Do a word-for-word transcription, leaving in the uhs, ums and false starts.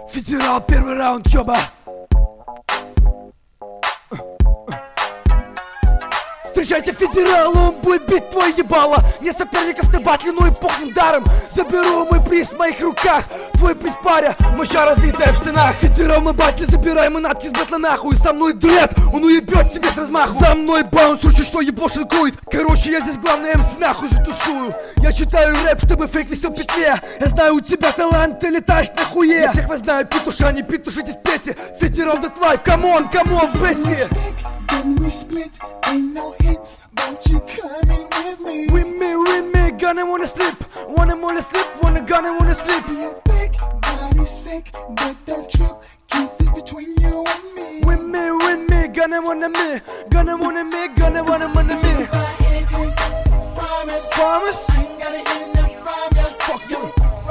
Федерал, первый раунд, ёба. Встречайте федерала, он будет бить твое ебало. Не соперников на батле, но и похрен даром. Заберу мой приз в моих руках. Твой приз паря, моща разлитая в штанах. Федерал на батле, забирай манатки с батла нахуй. Со мной дуэт, он уебет тебе с размаху. За мной баунс, ручу, что ебл шинкует. Короче, я здесь главный МС, нахуй затусую. Я читаю рэп, чтобы фейк висел в петле. Я знаю, у тебя талант, ты летаешь на хуе. Я всех вас знаю, петуша, не петушитесь, пейте. Федерал that life, камон, камон, Бесси. Then we split, ain't no hits, but you coming with me. With me, with me, gonna wanna sleep, wanna wanna sleep, wanna gonna wanna sleep. Your thick body's sick, but don't trip, keep this between you and me. With me, with me, gonna wanna me, gonna wanna me, gonna wanna wanna me. If I hit it, promise, Promise? I ain't gotta hear enough from ya. Fuck you.